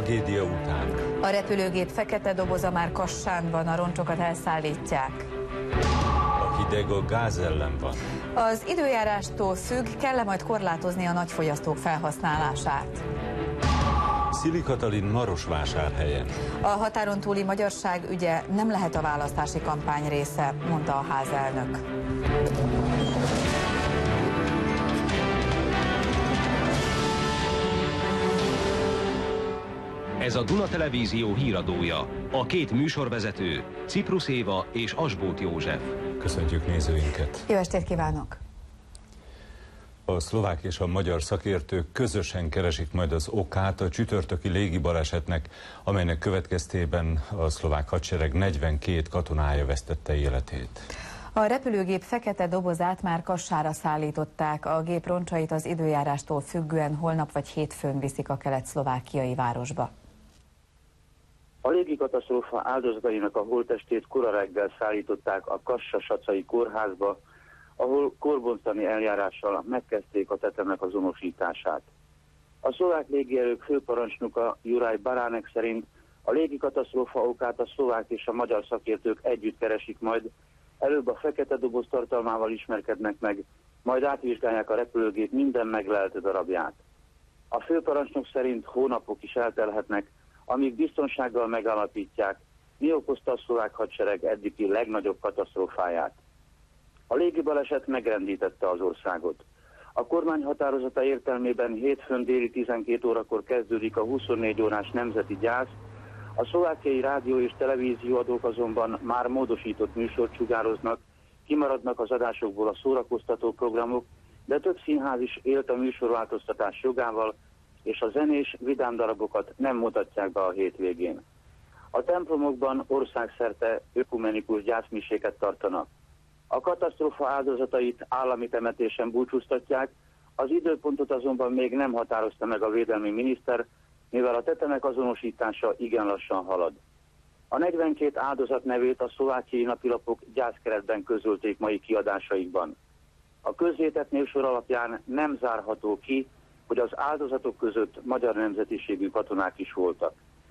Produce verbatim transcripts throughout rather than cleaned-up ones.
Tragédia után. A repülőgép fekete doboza már Kassán van, a roncsokat elszállítják. A hideg a gáz ellen van. Az időjárástól függ, kell-e majd korlátozni a nagyfogyasztók felhasználását. Szili Katalin Marosvásárhelyen. A határon túli magyarság ügye nem lehet a választási kampány része, mondta a házelnök. Ez a Duna Televízió híradója. A két műsorvezető, Ciprus Éva és Asbóth József. Köszöntjük nézőinket! Jó estét kívánok! A szlovák és a magyar szakértők közösen keresik majd az okát a csütörtöki légibalesetnek, amelynek következtében a szlovák hadsereg negyvenkét katonája vesztette életét. A repülőgép fekete dobozát már Kassára szállították, a gép roncsait az időjárástól függően holnap vagy hétfőn viszik a kelet-szlovákiai városba. A légikatasztrófa áldozatainak a holttestét kora reggel szállították a Kassa-sacai kórházba, ahol korbontani eljárással megkezdték a tetemek azonosítását. A szlovák légierők főparancsnoka Juraj Baránek szerint a légikatasztrófa okát a szlovák és a magyar szakértők együtt keresik majd, előbb a fekete doboz tartalmával ismerkednek meg, majd átvizsgálják a repülőgép minden meglelt darabját. A főparancsnok szerint hónapok is eltelhetnek, amíg biztonsággal megállapítják, mi okozta a szlovák hadsereg eddigi legnagyobb katasztrófáját. A légibaleset megrendítette az országot. A kormány határozata értelmében hétfőn déli tizenkét órakor kezdődik a huszonnégy órás nemzeti gyász, a szlovákiai rádió és televízióadók azonban már módosított műsort sugároznak, kimaradnak az adásokból a szórakoztató programok, de több színház is élt a műsorváltoztatás jogával, és a zenés, vidám darabokat nem mutatják be a hétvégén. A templomokban országszerte ökumenikus gyászmiséket tartanak. A katasztrófa áldozatait állami temetésen búcsúztatják, az időpontot azonban még nem határozta meg a védelmi miniszter, mivel a tetemek azonosítása igen lassan halad. A negyvenkét áldozat nevét a szlovákiai napilapok gyászkeretben közölték mai kiadásaikban. A közzétett névsor alapján nem zárható ki, hogy az áldozatok között magyar nemzetiségű katonák is voltak.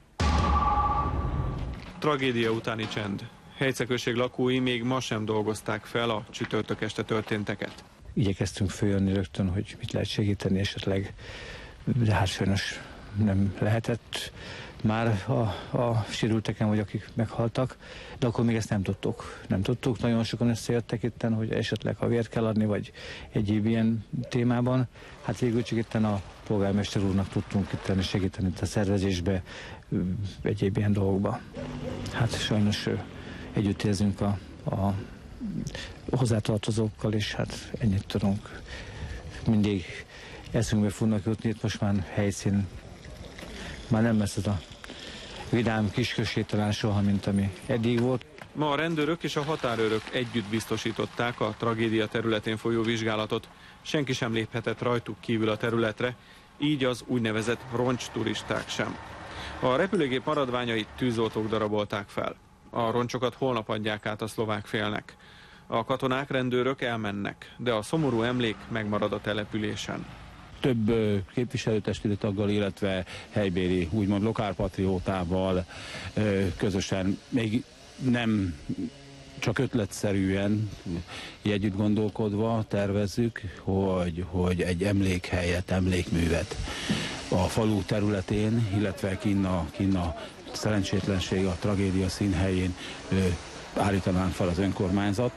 Tragédia utáni csend. Hejce község lakói még ma sem dolgozták fel a csütörtök este történteket. Igyekeztünk följönni rögtön, hogy mit lehet segíteni esetleg, de hát sajnos nem lehetett már a, a sérülteken, vagy akik meghaltak, de akkor még ezt nem tudtuk. Nem tudtuk, nagyon sokan összejöttek itten, hogy esetleg ha vért kell adni, vagy egyéb ilyen témában. Hát végül csak itten a polgármester úrnak tudtunk itten segíteni itt a szervezésbe, egyéb ilyen dolgokba. Hát sajnos együtt érzünk a, a hozzátartozókkal, és hát ennyit tudunk. Mindig eszünkbe fognak jutni, itt most már helyszín már nem lesz ez a vidám kisközsétalán soha, mint ami eddig volt. Ma a rendőrök és a határőrök együtt biztosították a tragédia területén folyó vizsgálatot. Senki sem léphetett rajtuk kívül a területre, így az úgynevezett roncsturisták sem. A repülőgép maradványait tűzoltók darabolták fel. A roncsokat holnap adják át a szlovák félnek. A katonák, rendőrök elmennek, de a szomorú emlék megmarad a településen. Több képviselőtestületi taggal, illetve helybéli, úgymond lokálpatriótával közösen, még nem csak ötletszerűen, együtt gondolkodva tervezzük, hogy, hogy egy emlékhelyet, emlékművet a falu területén, illetve kinn a, kinn a szerencsétlenség, a tragédia színhelyén állítanánk fel az önkormányzat.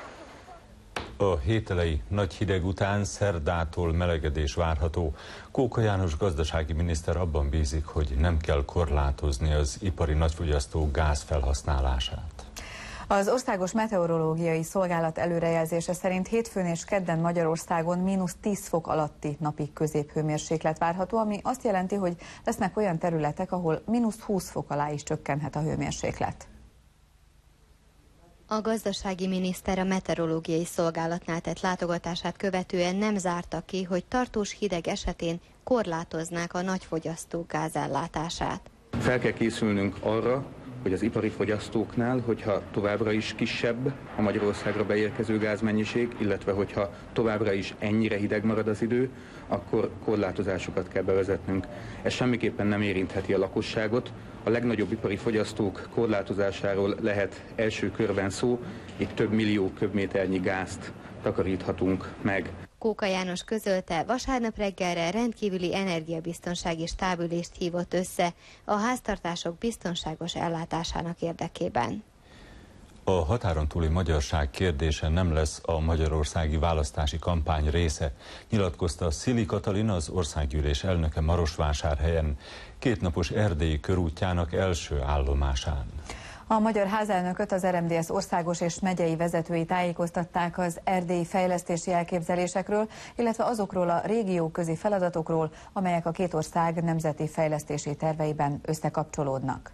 A hét elejé nagy hideg után szerdától melegedés várható. Kóka János gazdasági miniszter abban bízik, hogy nem kell korlátozni az ipari nagyfogyasztó gáz felhasználását. Az Országos Meteorológiai Szolgálat előrejelzése szerint hétfőn és kedden Magyarországon mínusz tíz fok alatti napi középhőmérséklet várható, ami azt jelenti, hogy lesznek olyan területek, ahol mínusz húsz fok alá is csökkenhet a hőmérséklet. A gazdasági miniszter a meteorológiai szolgálatnál tett látogatását követően nem zárta ki, hogy tartós hideg esetén korlátoznák a nagyfogyasztók gázellátását. Fel kell készülnünk arra, hogy az ipari fogyasztóknál, hogyha továbbra is kisebb a Magyarországra beérkező gázmennyiség, illetve hogyha továbbra is ennyire hideg marad az idő, akkor korlátozásokat kell bevezetnünk. Ez semmiképpen nem érintheti a lakosságot. A legnagyobb ipari fogyasztók korlátozásáról lehet első körben szó, itt több millió köbméternyi gázt takaríthatunk meg. Kóka János közölte, vasárnap reggelre rendkívüli energiabiztonsági stábülést hívott össze a háztartások biztonságos ellátásának érdekében. A határon túli magyarság kérdése nem lesz a magyarországi választási kampány része, nyilatkozta Szili Katalin, az országgyűlés elnöke Marosvásárhelyen, kétnapos erdélyi körútjának első állomásán. A magyar házelnököt az er em dé es országos és megyei vezetői tájékoztatták az erdélyi fejlesztési elképzelésekről, illetve azokról a régióközi feladatokról, amelyek a két ország nemzeti fejlesztési terveiben összekapcsolódnak.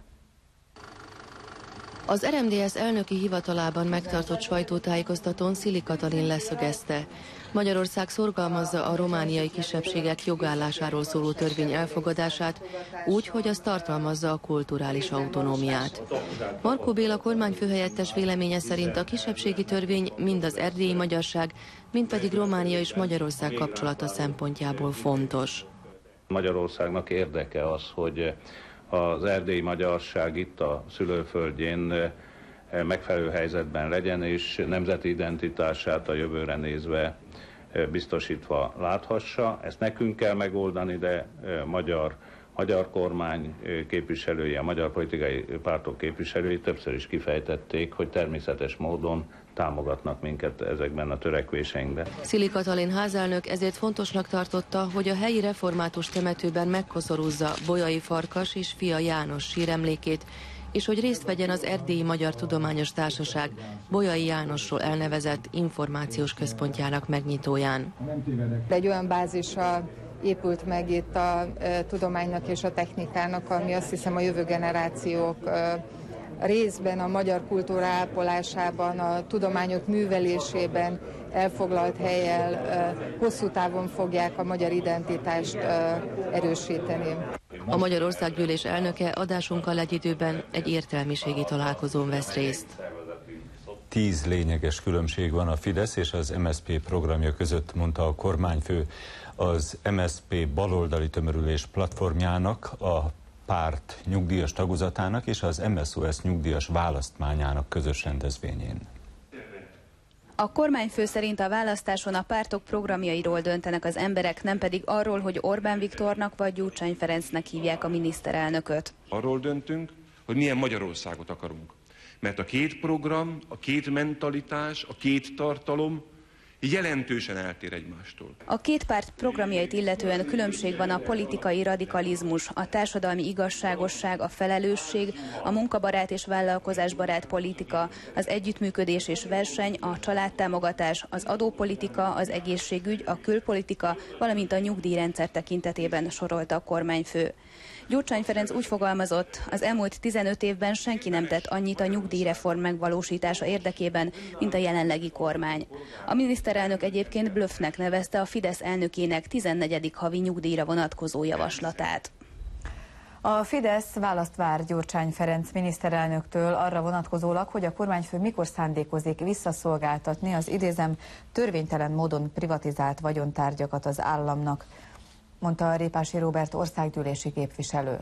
Az er em dé es elnöki hivatalában megtartott sajtótájékoztatón Szili Katalin leszögezte: Magyarország szorgalmazza a romániai kisebbségek jogállásáról szóló törvény elfogadását úgy, hogy az tartalmazza a kulturális autonómiát. Markó Béla kormányfőhelyettes véleménye szerint a kisebbségi törvény mind az erdélyi magyarság, mind pedig Románia és Magyarország kapcsolata szempontjából fontos. Magyarországnak érdeke az, hogy az erdélyi magyarság itt a szülőföldjén megfelelő helyzetben legyen, és nemzeti identitását a jövőre nézve biztosítva láthassa. Ezt nekünk kell megoldani, de magyar, magyar kormány képviselői, a magyar politikai pártok képviselői többször is kifejtették, hogy természetes módon támogatnak minket ezekben a törekvéseinkben. Szili Katalin házelnök ezért fontosnak tartotta, hogy a helyi református temetőben megkoszorúzza Bolyai Farkas és fia János síremlékét, és hogy részt vegyen az Erdélyi Magyar Tudományos Társaság Bolyai Jánosról elnevezett információs központjának megnyitóján. Egy olyan bázisra épült meg itt a e, tudománynak és a technikának, ami azt hiszem a jövő generációk e, részben a magyar kultúra ápolásában, a tudományok művelésében elfoglalt hellyel e, hosszú távon fogják a magyar identitást e, erősíteni. A Magyarországgyűlés elnöke adásunkkal egy időben egy értelmiségi találkozón vesz részt. Tíz lényeges különbség van a Fidesz és az em es zé pé programja között, mondta a kormányfő. Az em es zé pé baloldali tömörülés platformjának, a párt nyugdíjas tagozatának és az em es o es nyugdíjas választmányának közös rendezvényén. A kormányfő szerint a választáson a pártok programjairól döntenek az emberek, nem pedig arról, hogy Orbán Viktornak vagy Gyurcsány Ferencnek hívják a miniszterelnököt. Arról döntünk, hogy milyen Magyarországot akarunk. Mert a két program, a két mentalitás, a két tartalom jelentősen eltér egymástól. A két párt programjait illetően különbség van a politikai radikalizmus, a társadalmi igazságosság, a felelősség, a munkabarát és vállalkozásbarát politika, az együttműködés és verseny, a családtámogatás, az adópolitika, az egészségügy, a külpolitika, valamint a nyugdíjrendszer tekintetében sorolta a kormányfő. Gyurcsány Ferenc úgy fogalmazott, az elmúlt tizenöt évben senki nem tett annyit a nyugdíjreform megvalósítása érdekében, mint a jelenlegi kormány. A miniszterelnök egyébként blöffnek nevezte a Fidesz elnökének tizennegyedik havi nyugdíjra vonatkozó javaslatát. A Fidesz választ vár Gyurcsány Ferenc miniszterelnöktől arra vonatkozólag, hogy a kormányfő mikor szándékozik visszaszolgáltatni az idézem törvénytelen módon privatizált vagyontárgyakat az államnak, mondta a Répási Róbert országgyűlési képviselő.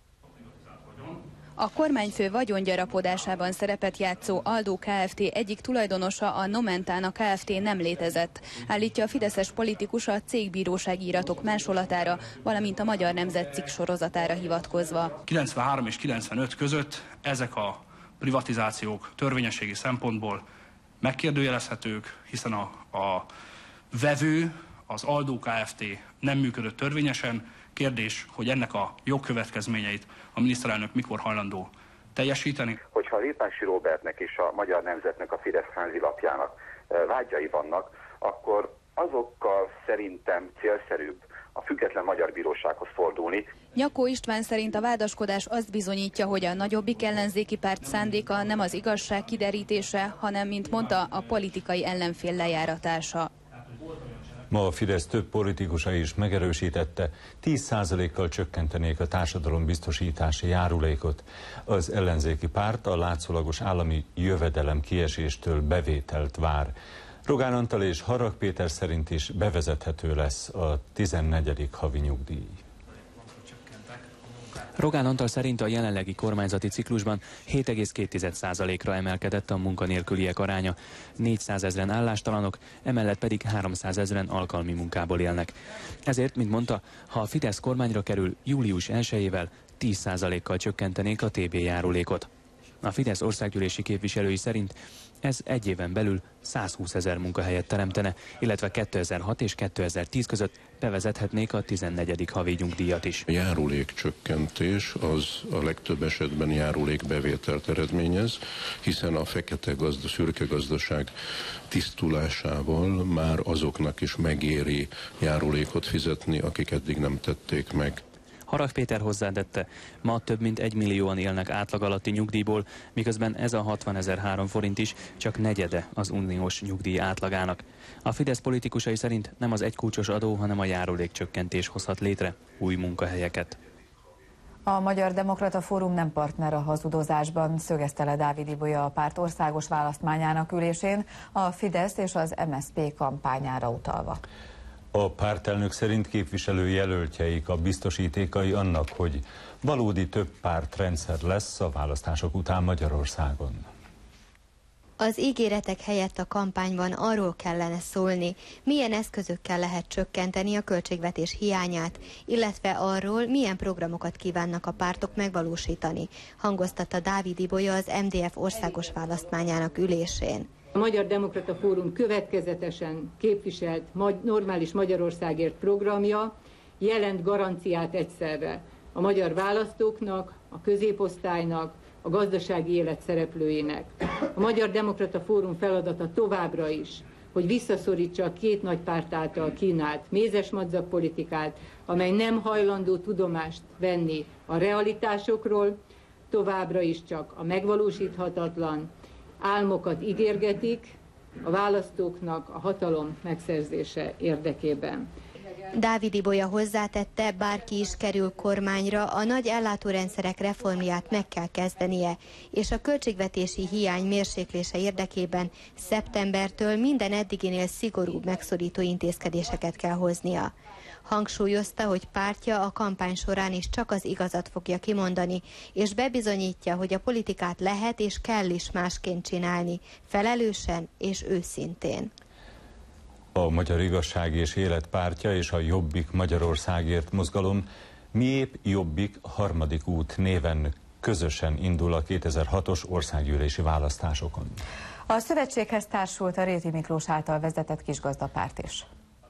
A kormányfő vagyongyarapodásában szerepet játszó Aldo Kft. Egyik tulajdonosa, a Nomentana Kft. Nem létezett, állítja a fideszes politikus a cégbírósági iratok másolatára, valamint a Magyar Nemzet cikk sorozatára hivatkozva. kilencvenhárom és kilencvenöt között ezek a privatizációk törvényességi szempontból megkérdőjelezhetők, hiszen a, a vevő, az Aldo Kft. Nem működött törvényesen. Kérdés, hogy ennek a jogkövetkezményeit a miniszterelnök mikor hajlandó teljesíteni. Hogyha a Répási Róbertnek és a Magyar Nemzetnek, a Fidesz házilapjának vágyai vannak, akkor azokkal szerintem célszerűbb a független magyar bírósághoz fordulni. Nyakó István szerint a vádaskodás azt bizonyítja, hogy a Nagyobbik ellenzéki párt szándéka nem az igazság kiderítése, hanem, mint mondta, a politikai ellenfél lejáratása. Ma a Fidesz több politikusa is megerősítette, tíz százalékkal csökkentenék a társadalombiztosítási járulékot. Az ellenzéki párt a látszólagos állami jövedelem kieséstől bevételt vár. Rogán Antal és Harag Péter szerint is bevezethető lesz a tizennegyedik havi nyugdíj. Rogán Antal szerint a jelenlegi kormányzati ciklusban hét egész két százalékra emelkedett a munkanélküliek aránya, négyszázezren állástalanok, emellett pedig háromszázezren alkalmi munkából élnek. Ezért, mint mondta, ha a Fidesz kormányra kerül, július elsejével tíz százalékkal csökkentenék a té bé járulékot. A Fidesz országgyűlési képviselői szerint ez egy éven belül százhúszezer munkahelyet teremtene, illetve kétezer-hat és kétezer-tíz között bevezethetnék a tizennegyedik havi nyugdíjat is. A járulékcsökkentés az a legtöbb esetben járulékbevételt eredményez, hiszen a fekete gazda, szürke gazdaság tisztulásával már azoknak is megéri járulékot fizetni, akik eddig nem tették meg. Harag Péter hozzátette, ma több mint egy millióan élnek átlag alatti nyugdíjból, miközben ez a hatvanezer-három forint is csak negyede az uniós nyugdíj átlagának. A Fidesz politikusai szerint nem az egykulcsos adó, hanem a járulékcsökkentés hozhat létre új munkahelyeket. A Magyar Demokrata Fórum nem partner a hazudozásban, szögezte le Dávid Ibolya a párt országos választmányának ülésén, a Fidesz és az em es zé pé kampányára utalva. A pártelnök szerint képviselő jelöltjeik a biztosítékai annak, hogy valódi több pártrendszer lesz a választások után Magyarországon. Az ígéretek helyett a kampányban arról kellene szólni, milyen eszközökkel lehet csökkenteni a költségvetés hiányát, illetve arról, milyen programokat kívánnak a pártok megvalósítani, hangoztatta Dávid Ibolya az em dé ef országos választmányának ülésén. A Magyar Demokrata Fórum következetesen képviselt Normális Magyarországért programja jelent garanciát egyszerre a magyar választóknak, a középosztálynak, a gazdasági élet szereplőinek. A Magyar Demokrata Fórum feladata továbbra is, hogy visszaszorítsa a két nagy párt által kínált mézesmadzag politikát, amely nem hajlandó tudomást venni a realitásokról, továbbra is csak a megvalósíthatatlan álmokat ígérgetik a választóknak a hatalom megszerzése érdekében. Dávid Ibolya hozzátette, bárki is kerül kormányra, a nagy ellátórendszerek reformját meg kell kezdenie, és a költségvetési hiány mérséklése érdekében szeptembertől minden eddiginél szigorúbb megszorító intézkedéseket kell hoznia. Hangsúlyozta, hogy pártja a kampány során is csak az igazat fogja kimondani, és bebizonyítja, hogy a politikát lehet és kell is másként csinálni, felelősen és őszintén. A Magyar Igazság és Élet pártja és a Jobbik Magyarországért mozgalom Miépp Jobbik harmadik út néven közösen indul a kétezer-hatos országgyűlési választásokon. A szövetséghez társult a Réti Miklós által vezetett kisgazdapárt is.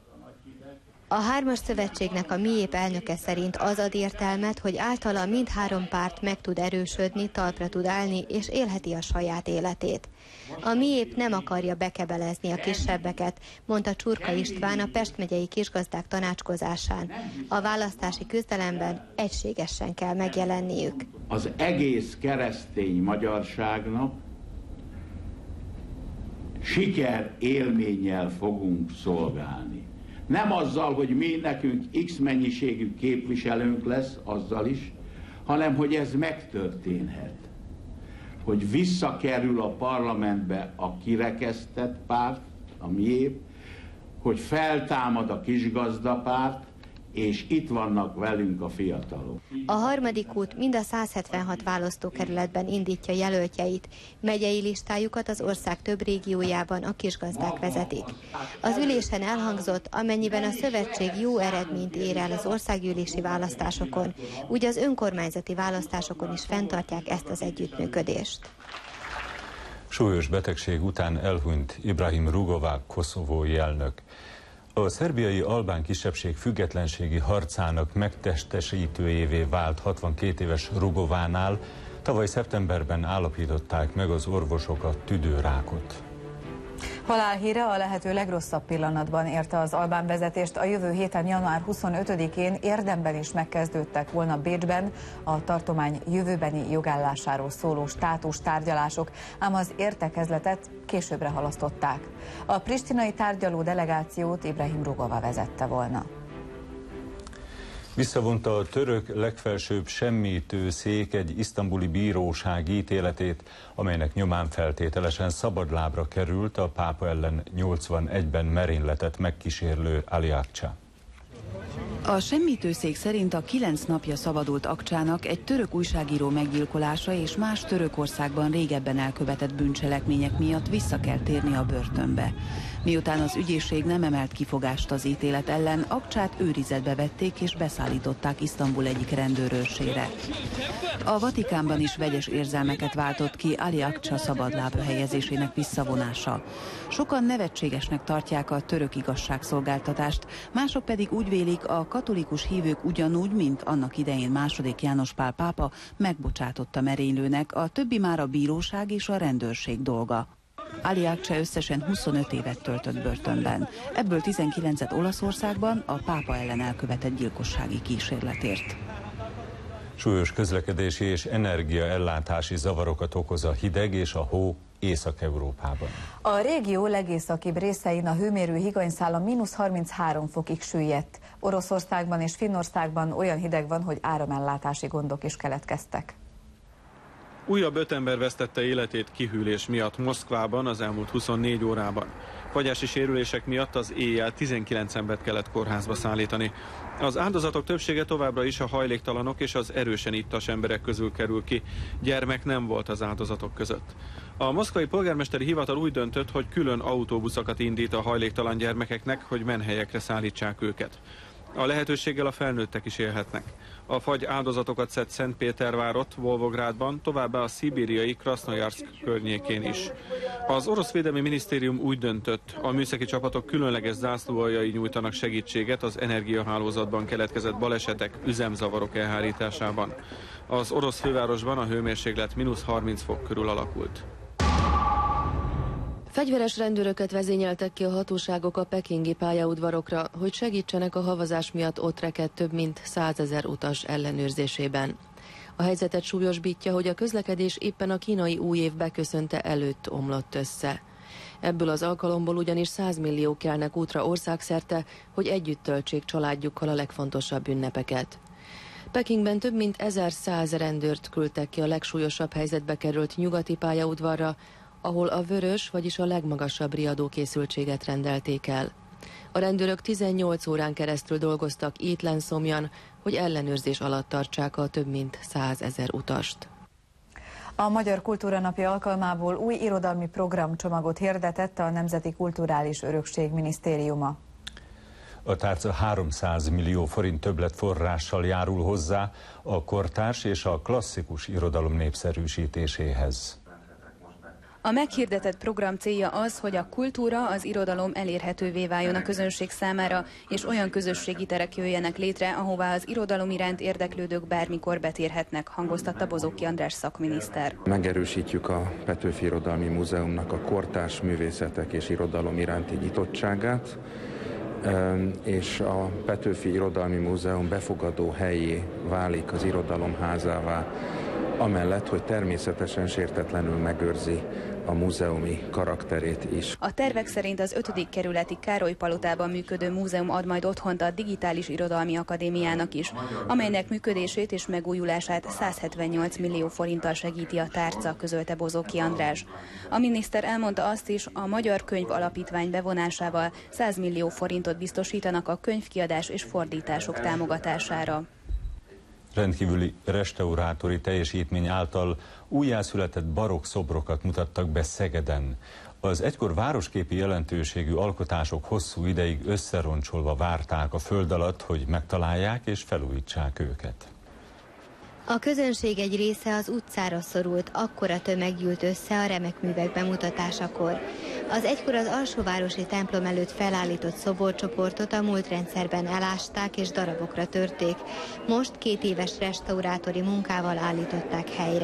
A hármas szövetségnek a Miépp elnöke szerint az ad értelmet, hogy általa mindhárom párt meg tud erősödni, talpra tud állni és élheti a saját életét. A Miépp nem akarja bekebelezni a kisebbeket, mondta Csurka István a Pest megyei kisgazdák tanácskozásán. A választási küzdelemben egységesen kell megjelenniük. Az egész keresztény magyarságnak siker élménnyel fogunk szolgálni. Nem azzal, hogy mi nekünk X mennyiségű képviselőnk lesz, azzal is, hanem hogy ez megtörténhet. Hogy visszakerül a parlamentbe a kirekesztett párt, a Miépp, hogy feltámad a kisgazdapárt, és itt vannak velünk a fiatalok. A harmadik út mind a száz hetvenhat választókerületben indítja jelöltjeit. Megyei listájukat az ország több régiójában a kisgazdák vezetik. Az ülésen elhangzott, amennyiben a szövetség jó eredményt ér el az országgyűlési választásokon, úgy az önkormányzati választásokon is fenntartják ezt az együttműködést. Súlyos betegség után elhunyt Ibrahim Rugova koszovói elnök. A szerbiai albán kisebbség függetlenségi harcának megtestesítőjévé vált hatvankét éves Rugovánál tavaly szeptemberben állapították meg az orvosok a tüdőrákot. Halálhíre a lehető legrosszabb pillanatban érte az albán vezetést. A jövő héten január huszonötödikén érdemben is megkezdődtek volna Bécsben a tartomány jövőbeni jogállásáról szóló státus tárgyalások, ám az értekezletet későbbre halasztották. A pristinai tárgyaló delegációt Ibrahim Rugova vezette volna. Visszavonta a török legfelsőbb semmitő szék egy isztambuli bíróság ítéletét, amelynek nyomán feltételesen szabadlábra került a pápa ellen nyolcvanegyben merényletet megkísérlő Ali Akça. A semmitőszék szerint a kilenc napja szabadult Akcsának egy török újságíró meggyilkolása és más Törökországban régebben elkövetett bűncselekmények miatt vissza kell térni a börtönbe. Miután az ügyészség nem emelt kifogást az ítélet ellen, Akcsát őrizetbe vették és beszállították Isztambul egyik rendőrőrsére. A Vatikánban is vegyes érzelmeket váltott ki Ali Akça szabadlábra helyezésének visszavonása. Sokan nevetségesnek tartják a török igazságszolgáltatást, mások pedig úgy vélik, a katolikus hívők ugyanúgy, mint annak idején második János Pál pápa megbocsátotta merénylőnek, a többi már a bíróság és a rendőrség dolga. Ali Akça összesen huszonöt évet töltött börtönben. Ebből tizenkilencet Olaszországban a pápa ellen elkövetett gyilkossági kísérletért. Súlyos közlekedési és energiaellátási zavarokat okoz a hideg és a hó Észak-Európában. A régió legészakibb részein a hőmérő higanyszála mínusz harminchárom fokig süllyedt. Oroszországban és Finnországban olyan hideg van, hogy áramellátási gondok is keletkeztek. Újabb öt ember vesztette életét kihűlés miatt Moszkvában az elmúlt huszonnégy órában. Fagyási sérülések miatt az éjjel tizenkilenc embert kellett kórházba szállítani. Az áldozatok többsége továbbra is a hajléktalanok és az erősen ittas emberek közül kerül ki. Gyermek nem volt az áldozatok között. A moszkvai polgármesteri hivatal úgy döntött, hogy külön autóbuszokat indít a hajléktalan gyermekeknek, hogy menhelyekre szállítsák őket. A lehetőséggel a felnőttek is élhetnek. A fagy áldozatokat szed Szentpétervárot, Volgográdban, továbbá a szibériai Krasznojarszk környékén is. Az orosz védelmi minisztérium úgy döntött, a műszaki csapatok különleges zászlóaljai nyújtanak segítséget az energiahálózatban keletkezett balesetek, üzemzavarok elhárításában. Az orosz fővárosban a hőmérséklet mínusz harminc fok körül alakult. Fegyveres rendőröket vezényeltek ki a hatóságok a pekingi pályaudvarokra, hogy segítsenek a havazás miatt ott rekedt több mint százezer utas ellenőrzésében. A helyzetet súlyosbítja, hogy a közlekedés éppen a kínai új év beköszönte előtt omlott össze. Ebből az alkalomból ugyanis száz millió kelnek útra országszerte, hogy együtt töltsék családjukkal a legfontosabb ünnepeket. Pekingben több mint ezerszáz rendőrt küldtek ki a legsúlyosabb helyzetbe került nyugati pályaudvarra, ahol a vörös, vagyis a legmagasabb riadókészültséget rendelték el. A rendőrök tizennyolc órán keresztül dolgoztak étlen szomjan, hogy ellenőrzés alatt tartsák a több mint százezer utast. A Magyar Kultúra Napja alkalmából új irodalmi programcsomagot hirdetett a Nemzeti Kulturális Örökség Minisztériuma. A tárca háromszáz millió forint többletforrással járul hozzá a kortárs és a klasszikus irodalom népszerűsítéséhez. A meghirdetett program célja az, hogy a kultúra, az irodalom elérhetővé váljon a közönség számára, és olyan közösségi terek jöjjenek létre, ahová az irodalom iránt érdeklődők bármikor betérhetnek, hangoztatta Bozóki András szakminiszter. Megerősítjük a Petőfi Irodalmi Múzeumnak a kortárs művészetek és irodalom iránti nyitottságát, és a Petőfi Irodalmi Múzeum befogadó helyé válik az irodalom házává, amellett, hogy természetesen sértetlenül megőrzi a múzeumi karakterét is. A tervek szerint az ötödik kerületi Károly palotában működő múzeum ad majd otthont a Digitális Irodalmi Akadémiának is, amelynek működését és megújulását száz hetvennyolc millió forinttal segíti a tárca, közölte Bozóki András. A miniszter elmondta azt is, a Magyar Könyv Alapítvány bevonásával száz millió forintot biztosítanak a könyvkiadás és fordítások támogatására. Rendkívüli restaurátori teljesítmény által újjászületett barokk szobrokat mutattak be Szegeden. Az egykor városképi jelentőségű alkotások hosszú ideig összeroncsolva várták a föld alatt, hogy megtalálják és felújítsák őket. A közönség egy része az utcára szorult, akkora tömeg gyűlt össze a remek művek bemutatásakor. Az egykor az alsóvárosi templom előtt felállított szoborcsoportot a múlt rendszerben elásták és darabokra törték. Most két éves restaurátori munkával állították helyre.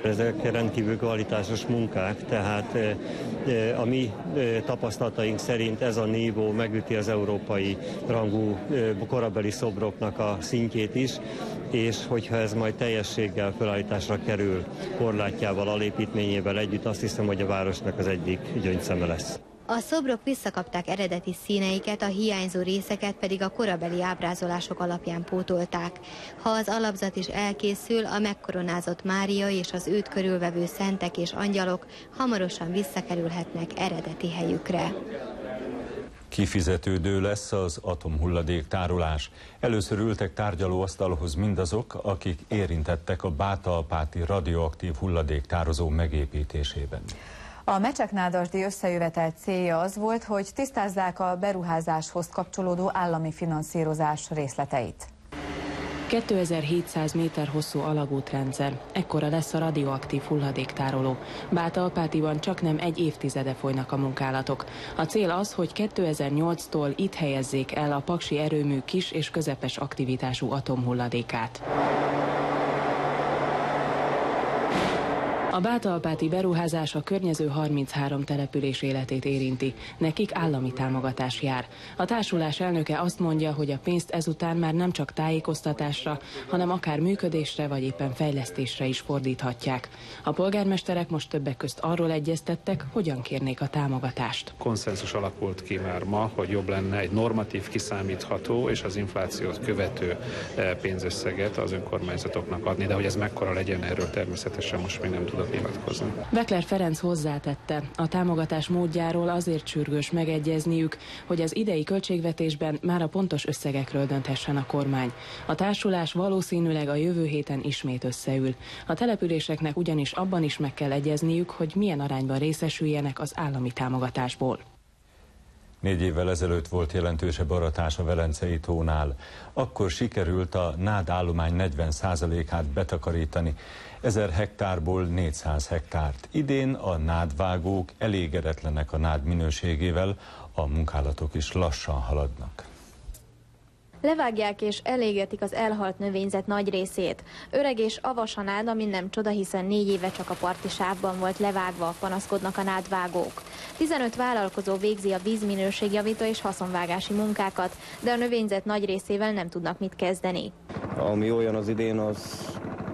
Ezek rendkívül kvalitásos munkák, tehát a mi tapasztalataink szerint ez a nívó megüti az európai rangú korabeli szobroknak a szintjét is, és hogyha ez majd teljességgel felállításra kerül korlátjával, alépítményével együtt, azt hiszem, hogy a városnak az egyik gyöngyszeme lesz. A szobrok visszakapták eredeti színeiket, a hiányzó részeket pedig a korabeli ábrázolások alapján pótolták. Ha az alapzat is elkészül, a megkoronázott Mária és az őt körülvevő szentek és angyalok hamarosan visszakerülhetnek eredeti helyükre. Kifizetődő lesz az atomhulladék tárolás. Először ültek tárgyalóasztalhoz mindazok, akik érintettek a bátalpáti radioaktív hulladéktározó megépítésében. A Mecseknádasdi összejövetel célja az volt, hogy tisztázzák a beruházáshoz kapcsolódó állami finanszírozás részleteit. kétezer-hétszáz méter hosszú alagútrendszer, ekkora lesz a radioaktív hulladéktároló. Bátalpátiban csaknem egy évtizede folynak a munkálatok. A cél az, hogy kétezer-nyolctól itt helyezzék el a paksi erőmű kis és közepes aktivitású atomhulladékát. A bátalpáti beruházás a környező harminchárom település életét érinti. Nekik állami támogatás jár. A társulás elnöke azt mondja, hogy a pénzt ezután már nem csak tájékoztatásra, hanem akár működésre vagy éppen fejlesztésre is fordíthatják. A polgármesterek most többek közt arról egyeztettek, hogyan kérnék a támogatást. Konszenzus alakult ki már ma, hogy jobb lenne egy normatív, kiszámítható és az inflációt követő pénzösszeget az önkormányzatoknak adni, de hogy ez mekkora legyen, erről természetesen most még nem tudok nyilatkozni. Bekler Ferenc hozzátette, a támogatás módjáról azért sürgős megegyezniük, hogy az idei költségvetésben már a pontos összegekről dönthessen a kormány. A társulás valószínűleg a jövő héten ismét összeül. A településeknek ugyanis abban is meg kell egyezniük, hogy milyen arányban részesüljenek az állami támogatásból. Négy évvel ezelőtt volt jelentősebb aratás a Velencei tónál. Akkor sikerült a nád állomány negyven százalékát betakarítani, ezer hektárból négyszáz hektárt. Idén a nádvágók elégedetlenek a nád minőségével, a munkálatok is lassan haladnak. Levágják és elégetik az elhalt növényzet nagy részét. Öreg és avas a nád, ami nem csoda, hiszen négy éve csak a parti sávban volt levágva, panaszkodnak a nádvágók. tizenöt vállalkozó végzi a vízminőségjavító és haszonvágási munkákat, de a növényzet nagy részével nem tudnak mit kezdeni. Ami olyan az idén, az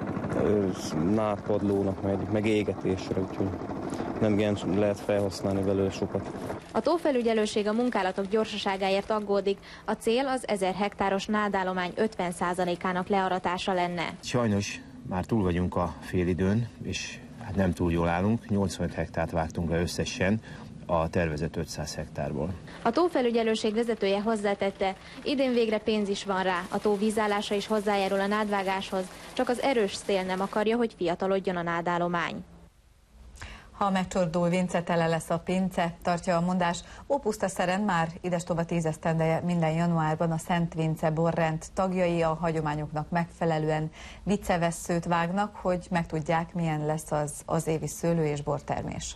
nádpadlónak megy, meg égetésre, úgyhogy nem igen lehet felhasználni belőle sokat. A tófelügyelőség a munkálatok gyorsaságáért aggódik. A cél az ezer hektáros nádállomány ötven százalékának learatása lenne. Sajnos már túl vagyunk a félidőn, és hát nem túl jól állunk. nyolcvanöt hektárt vágtunk le összesen a tervezett ötszáz hektárból. A tófelügyelőség vezetője hozzátette, idén végre pénz is van rá, a tó vízállása is hozzájárul a nádvágáshoz, csak az erős szél nem akarja, hogy fiatalodjon a nádállomány. Ha megcsordul Vince, tele lesz a pince, tartja a mondás. Ópuszta szeren már idestova tízesztendeje minden januárban a Szent Vince borrend tagjai a hagyományoknak megfelelően vicevesszőt vágnak, hogy megtudják, milyen lesz az az évi szőlő- és bortermés.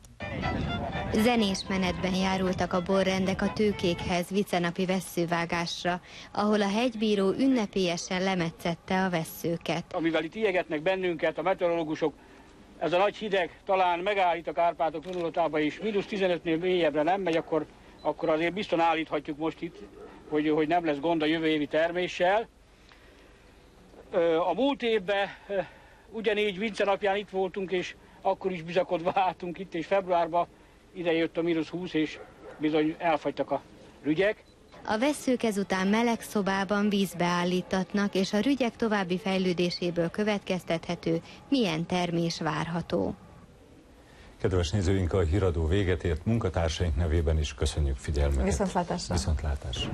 Zenés menetben járultak a borrendek a tőkékhez vicenapi vesszővágásra, ahol a hegybíró ünnepélyesen lemetszette a vesszőket. Amivel itt ilyegetnek bennünket a meteorológusok, ez a nagy hideg talán megállít a Kárpátok vonulatába is, mínusz tizenötnél mélyebbre nem megy, akkor, akkor azért biztosan állíthatjuk most itt, hogy, hogy nem lesz gond a jövő évi terméssel. A múlt évben ugyanígy Vince napján itt voltunk, és akkor is bizakodva álltunk itt, és februárban ide jött a mínusz húsz, és bizony elfagytak a rügyek. A vesszők ezután meleg szobában vízbe állítatnak, és a rügyek további fejlődéséből következtethető, milyen termés várható. Kedves nézőink, a híradó véget ért, munkatársaink nevében is köszönjük figyelmüket. Viszontlátásra! Viszontlátásra!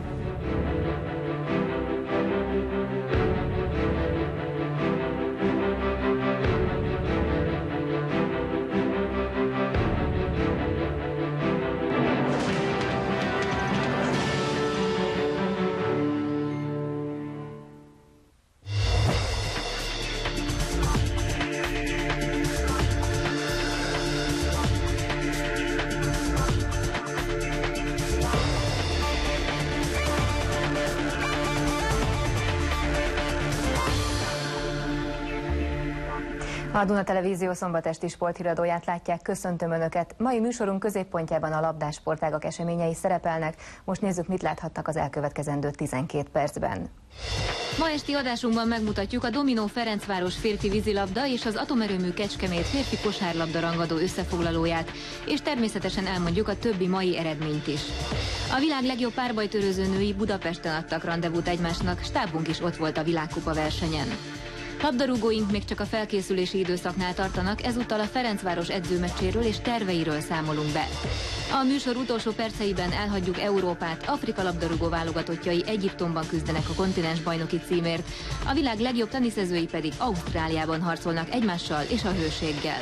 A Duna Televízió szombatesti sporthíradóját látják, köszöntöm Önöket. Mai műsorunk középpontjában a labdásportágak eseményei szerepelnek. Most nézzük, mit láthattak az elkövetkezendő tizenkét percben. Ma esti adásunkban megmutatjuk a Dominó Ferencváros férfi vízilabda és az Atomerőmű Kecskemét férfi kosárlabda rangadó összefoglalóját, és természetesen elmondjuk a többi mai eredményt is. A világ legjobb párbajtörőző női Budapesten adtak randevút egymásnak, stábunk is ott volt a világkupa versenyen. Labdarúgóink még csak a felkészülési időszaknál tartanak, ezúttal a Ferencváros edzőmeccséről és terveiről számolunk be. A műsor utolsó perceiben elhagyjuk Európát, Afrika labdarúgó válogatottjai Egyiptomban küzdenek a kontinens bajnoki címért, a világ legjobb teniszezői pedig Ausztráliában harcolnak egymással és a hőséggel.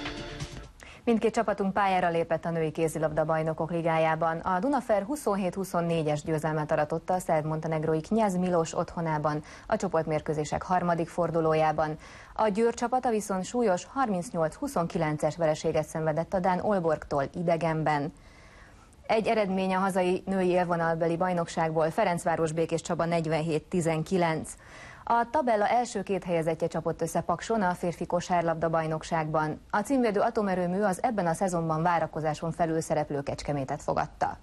Mindkét csapatunk pályára lépett a női kézilabda bajnokok ligájában. A Dunafer huszonhét huszonnégyes győzelmet aratotta a szerb-montenegrói Knyaz Milos otthonában, a csoportmérkőzések harmadik fordulójában. A Győr csapata viszont súlyos harmincnyolc huszonkilences vereséget szenvedett a dán Aalborgtól idegenben. Egy eredmény a hazai női élvonalbeli bajnokságból, Ferencváros Békés Csaba negyvenhét tizenkilenc. A tabella első két helyezettje csapott össze Pakson a férfi kosárlabda bajnokságban. A címvédő Atomerőmű az ebben a szezonban várakozáson felül szereplő Kecskemétet fogadta.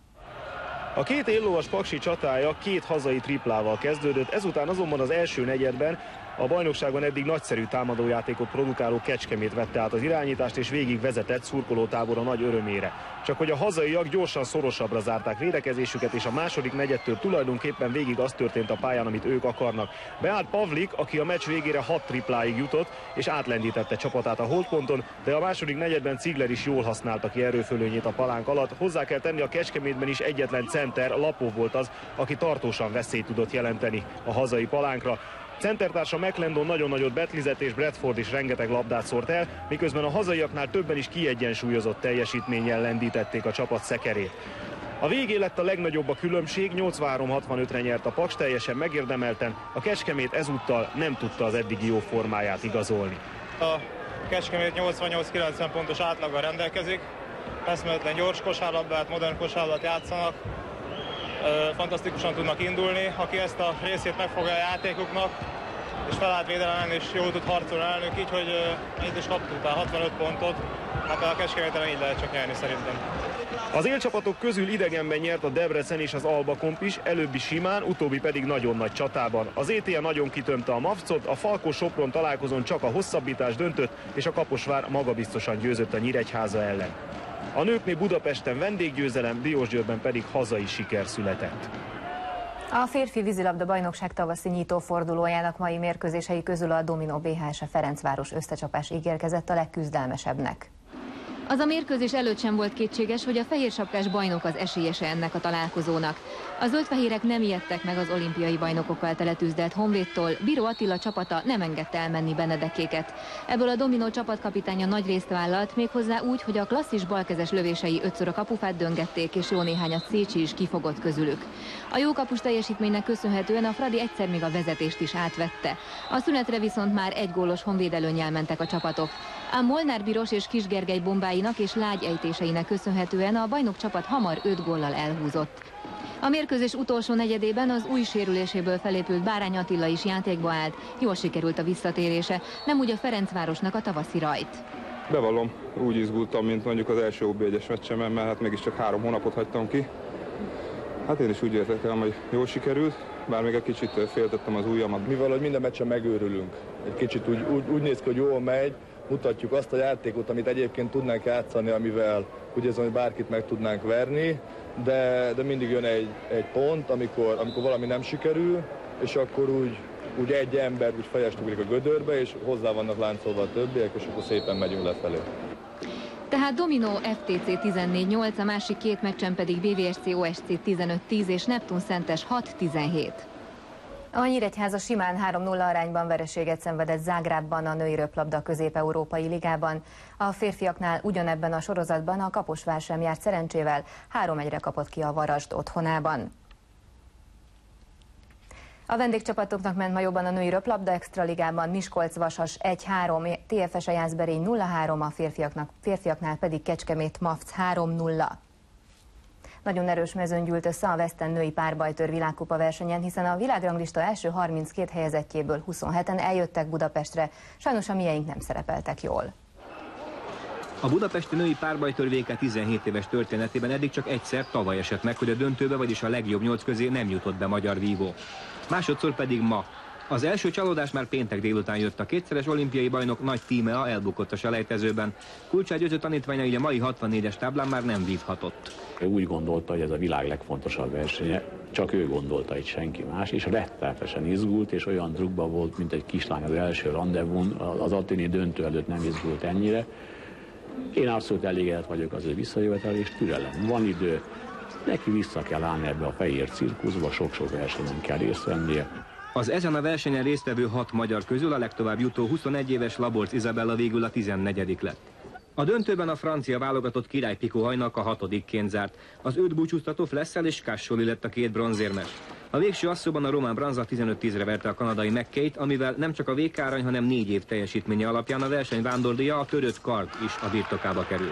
A két éllovas paksi csatája két hazai triplával kezdődött, ezután azonban az első negyedben a bajnokságon eddig nagyszerű támadójátékot produkáló Kecskemét vette át az irányítást, és végig vezetett szurkolótábora nagy örömére. Csak hogy a hazaiak gyorsan szorosabbra zárták védekezésüket, és a második negyedtől tulajdonképpen végig az történt a pályán, amit ők akarnak. Beállt Pavlik, aki a meccs végére hat tripláig jutott, és átlendítette csapatát a holdponton, de a második negyedben Cigler is jól használta ki erőfölényét a palánk alatt. Hozzá kell tenni, a Kecskemétben is egyetlen center, Lapov volt az, aki tartósan veszélyt tudott jelenteni a hazai palánkra. Centertársa McLendon nagyon nagyot betlizett, és Bradford is rengeteg labdát szórt el, miközben a hazaiaknál többen is kiegyensúlyozott teljesítménnyel lendítették a csapat szekerét. A végén lett a legnagyobb a különbség, nyolcvanhárom hatvanötre nyert a Paks teljesen megérdemelten, a Kecskemét ezúttal nem tudta az eddigi jó formáját igazolni. A Kecskemét nyolcvannyolc kilencven pontos átlaggal rendelkezik, eszméletlen gyors kosárlabdát, modern kosárlabdát játszanak, fantasztikusan tudnak indulni. Aki ezt a részét megfogja a játékuknak, és felállt védelem, és jól tud harcolni elnök, így, hogy itt is kaptunk hatvanöt pontot, hát a Kecskeméten így lehet csak nyerni szerintem. Az élcsapatok közül idegenben nyert a Debrecen és az Alba Komp is, előbbi simán, utóbbi pedig nagyon nagy csatában. Az é té á nagyon kitömte a Mavcot, a Falkó-Sopron találkozón csak a hosszabbítás döntött, és a Kaposvár magabiztosan győzött a Nyíregyháza ellen. A nőknél Budapesten vendéggyőzelem, Diósgyőrben pedig hazai siker született. A férfi vízilabda bajnokság tavaszi nyitó fordulójának mai mérkőzései közül a Dominó bé há es Ferencváros összecsapás ígérkezett a legküzdelmesebnek. Az a mérkőzés előtt sem volt kétséges, hogy a fehérsapkás bajnok az esélyese ennek a találkozónak. A zöldfehérek nem ijedtek meg az olimpiai bajnokokkal teletűzdelt Honvédtól, Bíró Attila csapata nem engedte elmenni Benedekéket. Ebből a Dominó csapatkapitánya nagy részt vállalt, méghozzá úgy, hogy a klasszis balkezes lövései ötször a kapufát döngették, és jó néhányat Szécsi is kifogott közülük. A jó kapus teljesítménynek köszönhetően a Fradi egyszer még a vezetést is átvette. A szünetre viszont már egy gólos Honvéd előnnyel mentek a csapatok. Ám Molnár Biros és Kis Gergely bombáinak és lágy ejtéseinek köszönhetően a bajnok csapat hamar öt góllal elhúzott. A mérkőzés utolsó negyedében az új sérüléséből felépült Bárány Attila is játékba állt, jól sikerült a visszatérése, nem úgy a Ferencvárosnak a tavaszi rajt. Bevallom, úgy izgultam, mint mondjuk az első o bé egyes meccsemen, mert hát mégiscsak három hónapot hagytam ki. Hát én is úgy értettem, hogy jól sikerült, bár még egy kicsit féltettem az ujjamat. Mivel hogy minden meccsen megőrülünk, egy kicsit úgy, úgy, úgy néz ki, hogy jól megy, mutatjuk azt a játékot, amit egyébként tudnánk játszani, amivel úgy érzem, hogy bárkit meg tudnánk verni, de, de mindig jön egy, egy pont, amikor, amikor valami nem sikerül, és akkor úgy, úgy egy ember úgy fejest ugrik a gödörbe, és hozzá vannak láncolva a többiek, és akkor szépen megyünk lefelé. Tehát Dominó ef té cé tizennégy nyolc, a másik két meccsen pedig bé vé es cé o es cé tizenöt tíz és Neptun Szentes hat tizenhét. A Nyíregyháza simán három nulla arányban vereséget szenvedett Zágrábban a női röplabda közép-európai ligában. A férfiaknál ugyanebben a sorozatban a Kaposvár sem járt szerencsével, három egyre kapott ki a Varasd otthonában. A vendégcsapatoknak ment ma jobban a női röplabda extraligában, Miskolc-Vasas egy három, té ef es Jászberény nulla három, a férfiaknak, férfiaknál pedig Kecskemét Mavc három nulla. Nagyon erős mezőny gyűlt össze a Western női párbajtőr világkupa versenyen, hiszen a világranglista első harminckét helyezettjéből huszonheten eljöttek Budapestre, sajnos a mieink nem szerepeltek jól. A budapesti női párbajtőr vé ká tizenhét éves történetében eddig csak egyszer tavaly esett meg, hogy a döntőbe, vagyis a legjobb nyolc közé nem jutott be magyar vívó. Másodszor pedig ma. Az első csalódás már péntek délután jött, a kétszeres olimpiai bajnok Nagy Tímea elbukott a selejtezőben. Kulcsár Győző tanítványa így a mai hatvannégyes táblán már nem vívhatott. Ő úgy gondolta, hogy ez a világ legfontosabb versenye, csak ő gondolta, itt senki más, és rettenetesen izgult, és olyan drukba volt, mint egy kislány az első randevún, az atténi döntő előtt nem izgult ennyire. Én abszolút elégedett vagyok az ő visszajövetel, és türelem. Van idő, neki vissza kell állni ebbe a fehér cirkuszba, sok-sok versenyen kell részt vennie. Az ezen a versenyen résztvevő hat magyar közül a legtovább jutó huszonegy éves Laborc Izabella végül a tizennegyedik lett. A döntőben a francia válogatott Király Picot Hajnak a hatodikként zárt. Az őt búcsúztató Flessel és Cassoli lett a két bronzérmes. A végső asszóban a román Branza tizenöt tízre verte a kanadai McKay-t, amivel nem csak a vé ká arany, hanem négy év teljesítménye alapján a verseny vándordíja, a törött kard is a birtokába került.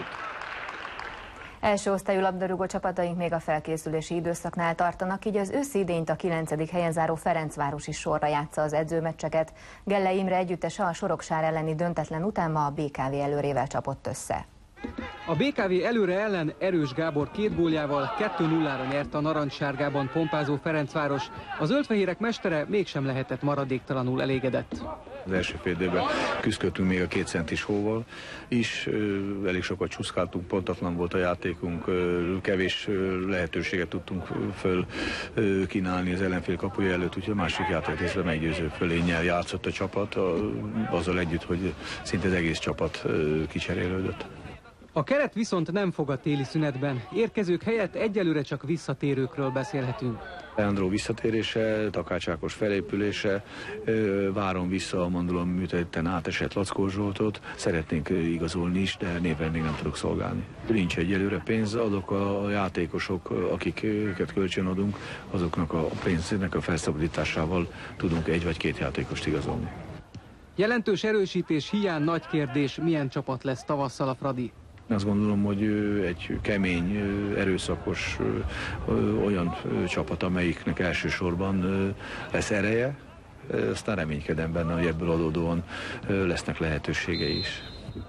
Első osztályú labdarúgó csapataink még a felkészülési időszaknál tartanak, így az őszi idényt a kilencedik helyen záró Ferencváros is sorra játsza az edzőmeccseket. Gelle Imre együttese a Soroksár elleni döntetlen után ma a bé ká vé előrével csapott össze. A bé ká vé előre ellen Erős Gábor két góljával kettő nullára nyerte a narancssárgában pompázó Ferencváros. A zöldfehérek mestere mégsem lehetett maradéktalanul elégedett. Az első fél időben küzdöttünk még a két centis hóval is, elég sokat csúszkáltunk, pontatlan volt a játékunk, kevés lehetőséget tudtunk föl kínálni az ellenfél kapuja előtt, úgyhogy a másik játékrészben meggyőző fölénnyel játszott a csapat, azzal együtt, hogy szinte az egész csapat kicserélődött. A keret viszont nem fog a téli szünetben. Érkezők helyett egyelőre csak visszatérőkről beszélhetünk. Leandro visszatérése, Takács Ákos felépülése, várom vissza a mondulom műtéten átesett Lackó Zsoltot, szeretnénk igazolni is, de néven még nem tudok szolgálni. Nincs egyelőre pénz, azok a játékosok, akiket kölcsönadunk, azoknak a pénznek a felszabadításával tudunk egy vagy két játékost igazolni. Jelentős erősítés hiány nagy kérdés, milyen csapat lesz tavasszal a Fradi. Azt gondolom, hogy egy kemény, erőszakos olyan csapat, amelyiknek elsősorban lesz ereje, aztán reménykedem benne, hogy ebből adódóan lesznek lehetőségei is.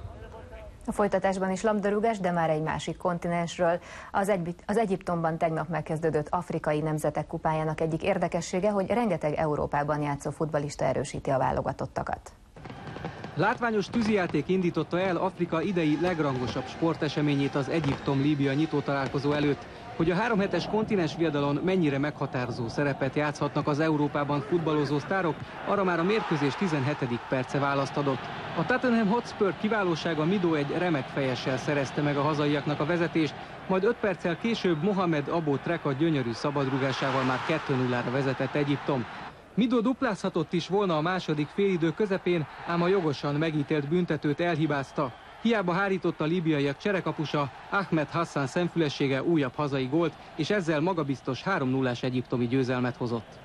A folytatásban is labdarúgás, de már egy másik kontinensről. Az, egy, az Egyiptomban tegnap megkezdődött Afrikai Nemzetek Kupájának egyik érdekessége, hogy rengeteg Európában játszó futballista erősíti a válogatottakat. Látványos tűzijáték indította el Afrika idei legrangosabb sporteseményét az Egyiptom-Líbia nyitótalálkozó előtt. Hogy a három hetes kontinens viadalon mennyire meghatározó szerepet játszhatnak az Európában futballozó sztárok, arra már a mérkőzés tizenhetedik perce választ adott. A Tottenham Hotspur kiválósága Midó egy remek fejessel szerezte meg a hazaiaknak a vezetést, majd öt perccel később Mohamed Abo Treka gyönyörű szabadrugásával már kettő nullára vezetett Egyiptom. Midó duplázhatott is volna a második félidő közepén, ám a jogosan megítélt büntetőt elhibázta. Hiába hárított a líbiaiak cserekapusa, Ahmed Hassan szemfülessége újabb hazai gólt, és ezzel magabiztos három nullás egyiptomi győzelmet hozott.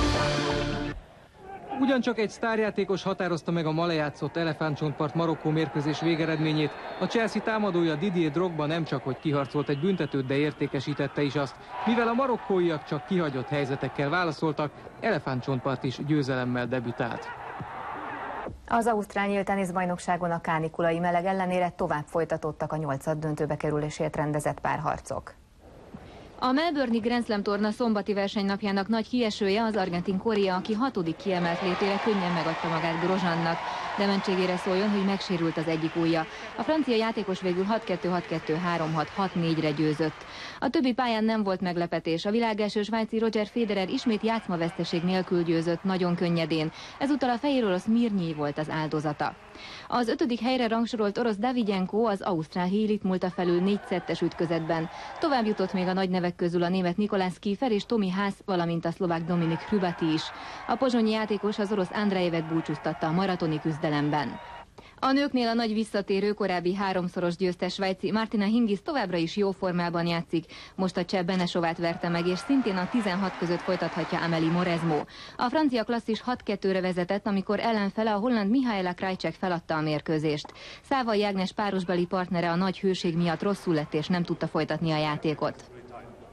Ugyancsak egy sztárjátékos határozta meg a ma lejátszott Elefántcsontpart Marokkó mérkőzés végeredményét. A Chelsea támadója Didier Drogba nem csak hogy kiharcolt egy büntetőt, de értékesítette is azt. Mivel a marokkóiak csak kihagyott helyzetekkel válaszoltak, Elefántcsontpart is győzelemmel debütált. Az ausztrál nyílt teniszbajnokságon a kánikulai meleg ellenére tovább folytatódtak a nyolcad döntőbe kerülésért rendezett párharcok. A Melbourne-i Grand Slam torna szombati versenynapjának nagy kiesője az argentin Coria, aki hatodik kiemelt létére könnyen megadta magát Grosjeannak, de mentségére szóljon, hogy megsérült az egyik ujja. A francia játékos végül hat kettő, hat kettő, három hat, hat négyre győzött. A többi pályán nem volt meglepetés. A világelső svájci Roger Federer ismét játszmaveszteség nélkül győzött, nagyon könnyedén. Ezúttal a fehér orosz Mirnyi volt az áldozata. Az ötödik helyre rangsorolt orosz Davidenko az ausztrál Healyt múlta felül négy szettes ütközetben. Tovább jutott még a nagy nevek közül a német Nikolás Kiefer és Tomi Haas, valamint a szlovák Dominik Hrubati is. A pozsonyi játékos az orosz Andrejevet búcsúztatta a maratoni küzdelemben. A nőknél a nagy visszatérő, korábbi háromszoros győztes svájci Martina Hingis továbbra is jó formában játszik. Most a cseh Benesovát verte meg, és szintén a tizenhat között folytathatja Amélie Mauresmo. A francia klasszis hat kettőre vezetett, amikor ellenfele a holland Mihaela Krajcek feladta a mérkőzést. Szávai Ágnes párosbeli partnere a nagy hőség miatt rosszul lett és nem tudta folytatni a játékot.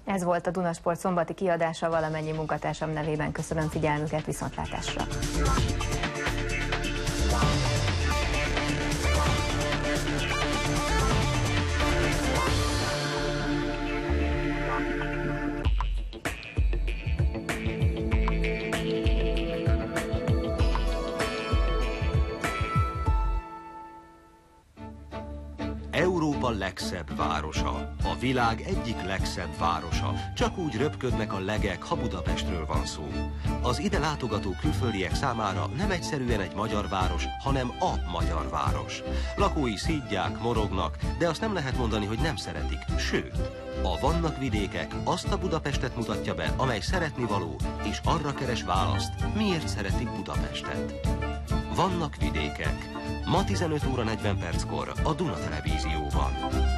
Ez volt a Dunasport szombati kiadása, valamennyi munkatársam nevében köszönöm figyelmüket, viszontlátásra! Európa legszebb városa, a világ egyik legszebb városa. Csak úgy röpködnek a legek, ha Budapestről van szó. Az ide látogató külföldiek számára nem egyszerűen egy magyar város, hanem a magyar város. Lakói szídják, morognak, de azt nem lehet mondani, hogy nem szeretik. Sőt, a Vannak vidékek azt a Budapestet mutatja be, amely szeretnivaló, és arra keres választ, miért szeretik Budapestet. Vannak vidékek. Ma tizenöt óra negyven perckor a Duna Televízióban.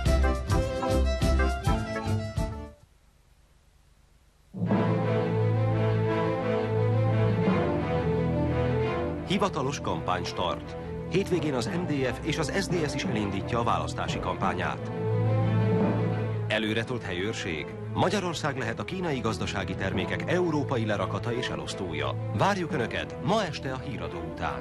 Hivatalos kampánystart. Hétvégén az em dé ef és az es dé es is elindítja a választási kampányát. Előretolt helyőrség. Magyarország lehet a kínai gazdasági termékek európai lerakata és elosztója. Várjuk Önöket ma este a híradó után.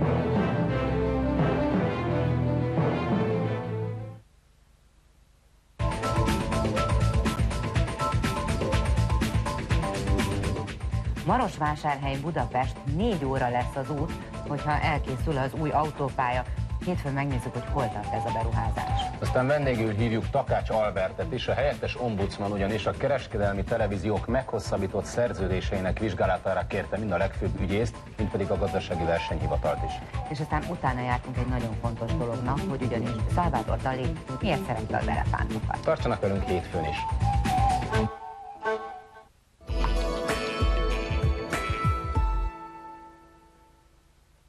Marosvásárhely Budapest négy óra lesz az út, hogyha elkészül az új autópálya. Hétfőn megnézzük, hogy hol tart ez a beruházás. Aztán vendégül hívjuk Takács Albertet is, a helyettes ombudsman ugyanis a kereskedelmi televíziók meghosszabbított szerződéseinek vizsgálatára kérte mind a legfőbb ügyészt, mind pedig a gazdasági versenyhivatalt is. És aztán utána jártunk egy nagyon fontos dolognak, hogy ugyanis Salvador Dali miért szerette az elefántokat. Tartsanak velünk hétfőn is!